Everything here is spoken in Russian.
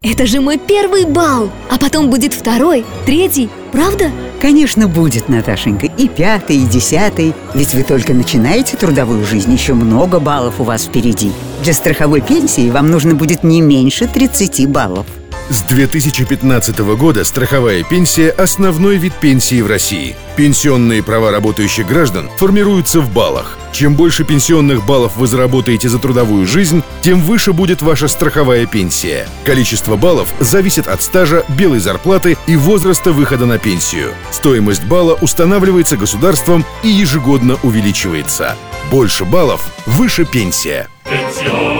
Это же мой первый бал, а потом будет второй, третий, правда? Конечно, будет, Наташенька, и 5-й, и 10-й. Ведь вы только начинаете трудовую жизнь, еще много баллов у вас впереди. Для страховой пенсии вам нужно будет не меньше 30 баллов. С 2015 года страховая пенсия – основной вид пенсии в России. Пенсионные права работающих граждан формируются в баллах. Чем больше пенсионных баллов вы заработаете за трудовую жизнь, тем выше будет ваша страховая пенсия. Количество баллов зависит от стажа, белой зарплаты и возраста выхода на пенсию. Стоимость балла устанавливается государством и ежегодно увеличивается. Больше баллов – выше пенсия. Пенсион.